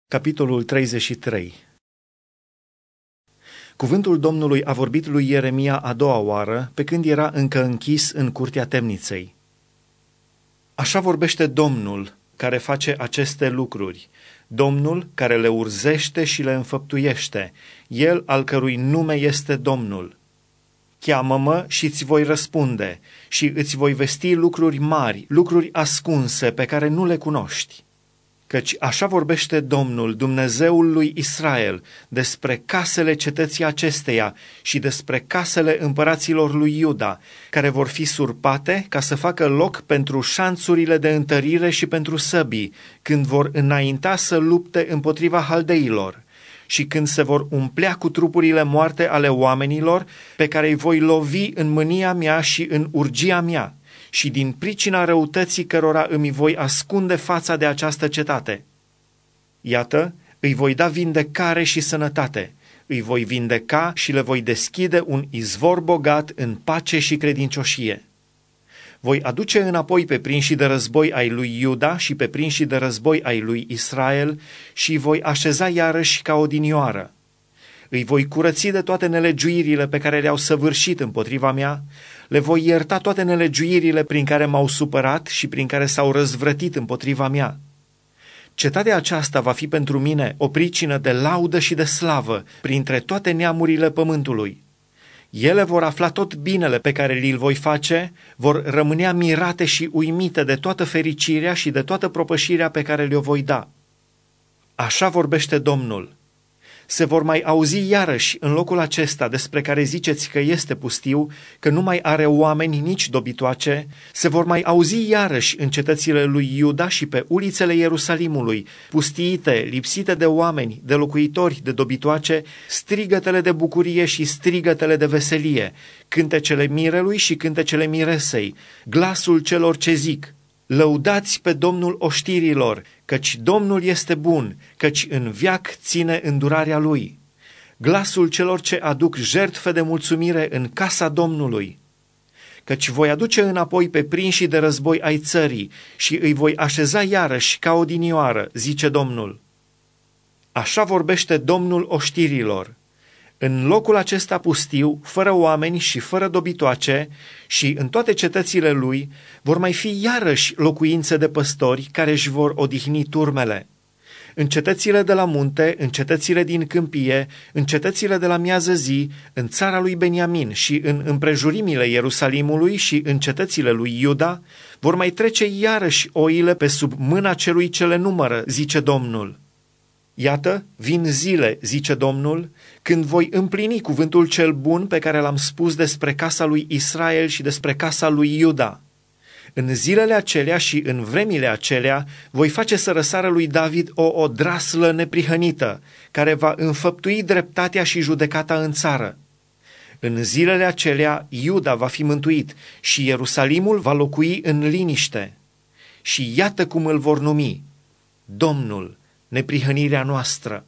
Capitolul 33. Cuvântul Domnului a vorbit lui Ieremia a doua oară, pe când era încă închis în curtea temniței. Așa vorbește Domnul, care face aceste lucruri, Domnul care le urzește și le înfăptuiește, El al cărui nume este Domnul. Cheamă-mă și îți voi răspunde și îți voi vesti lucruri mari, lucruri ascunse pe care nu le cunoști. Căci așa vorbește Domnul, Dumnezeul lui Israel, despre casele cetății acesteia și despre casele împăraților lui Iuda, care vor fi surpate ca să facă loc pentru șanțurile de întărire și pentru săbii, când vor înainta să lupte împotriva haldeilor și când se vor umplea cu trupurile moarte ale oamenilor, pe care îi voi lovi în mânia mea și în urgia mea, și din pricina răutății cărora îmi voi ascunde fața de această cetate. Iată, îi voi da vindecare și sănătate, îi voi vindeca și le voi deschide un izvor bogat în pace și credincioșie. Voi aduce înapoi pe prinșii de război ai lui Iuda și pe prinșii de război ai lui Israel și voi așeza iarăși ca odinioară. Îi voi curăți de toate nelegiuirile pe care le-au săvârșit împotriva mea, le voi ierta toate nelegiuirile prin care m-au supărat și prin care s-au răzvrătit împotriva mea. Cetatea aceasta va fi pentru mine o pricină de laudă și de slavă printre toate neamurile pământului. Ele vor afla tot binele pe care li-l voi face, vor rămânea mirate și uimite de toată fericirea și de toată propășirea pe care le-o voi da. Așa vorbește Domnul. Se vor mai auzi iarăși în locul acesta despre care ziceți că este pustiu, că nu mai are oameni nici dobitoace, se vor mai auzi iarăși în cetățile lui Iuda și pe ulițele Ierusalimului, pustiite, lipsite de oameni, de locuitori, de dobitoace, strigătele de bucurie și strigătele de veselie, cântecele mirelui și cântecele miresei, glasul celor ce zic: lăudați pe Domnul oștirilor, căci Domnul este bun, căci în veac ține îndurarea lui. Glasul celor ce aduc jertfe de mulțumire în casa Domnului. Căci voi aduce înapoi pe prinșii de război ai țării și îi voi așeza iarăși ca odinioară, zice Domnul. Așa vorbește Domnul oștirilor. În locul acesta pustiu, fără oameni și fără dobitoace, și în toate cetățile lui vor mai fi iarăși locuințe de păstori care își vor odihni turmele. În cetățile de la munte, în cetățile din câmpie, în cetățile de la miază zi, în țara lui Beniamin și în împrejurimile Ierusalimului și în cetățile lui Iuda, vor mai trece iarăși oile pe sub mâna celui ce le numără, zice Domnul. Iată, vin zile, zice Domnul, când voi împlini cuvântul cel bun pe care l-am spus despre casa lui Israel și despre casa lui Iuda. În zilele acelea și în vremile acelea voi face să răsară lui David o odraslă neprihănită, care va înfăptui dreptatea și judecata în țară. În zilele acelea Iuda va fi mântuit și Ierusalimul va locui în liniște. Și iată cum îl vor numi: Domnul, neprihănirea noastră.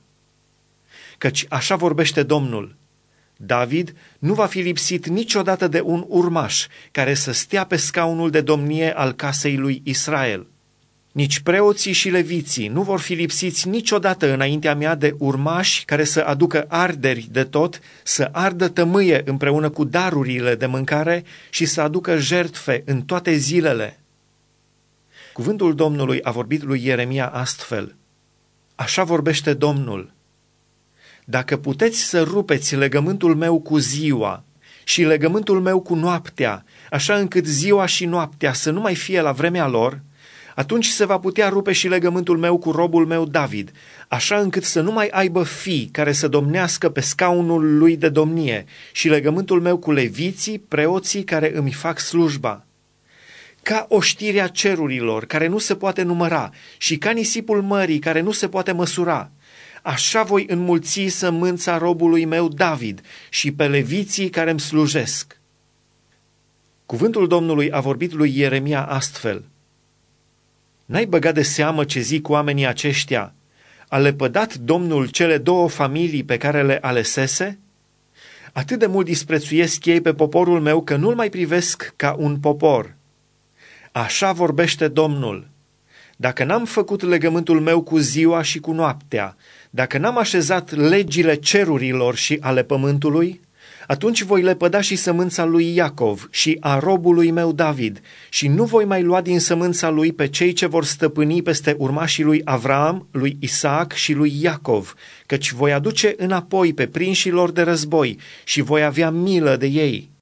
Căci așa vorbește Domnul: David nu va fi lipsit niciodată de un urmaș care să stea pe scaunul de domnie al casei lui Israel. Nici preoții și leviții nu vor fi lipsiți niciodată înaintea mea de urmași care să aducă arderi de tot, să ardă tămâie împreună cu darurile de mâncare și să aducă jertfe în toate zilele. Cuvântul Domnului a vorbit lui Ieremia astfel: Așa vorbește Domnul: dacă puteți să rupeți legământul meu cu ziua și legământul meu cu noaptea, așa încât ziua și noaptea să nu mai fie la vremea lor, atunci se va putea rupe și legământul meu cu robul meu David, așa încât să nu mai aibă fii care să domnească pe scaunul lui de domnie, și legământul meu cu leviții, preoții care îmi fac slujba. Ca oștirea cerurilor care nu se poate număra și ca nisipul mării care nu se poate măsura, așa voi înmulți sămânța robului meu David și pe leviții care îmi slujesc. Cuvântul Domnului a vorbit lui Ieremia astfel: N-ai băgat de seamă ce zic oamenii aceștia? A lepădat Domnul cele două familii pe care le alesese? Atât de mult disprețuiesc ei pe poporul meu că nu-l mai privesc ca un popor. Așa vorbește Domnul: Dacă n-am făcut legământul meu cu ziua și cu noaptea, dacă n-am așezat legile cerurilor și ale pământului, atunci voi lepăda și sămânța lui Iacov și a robului meu David și nu voi mai lua din sămânța lui pe cei ce vor stăpâni peste urmașii lui Avram, lui Isaac și lui Iacov, căci voi aduce înapoi pe prinșilor de război și voi avea milă de ei.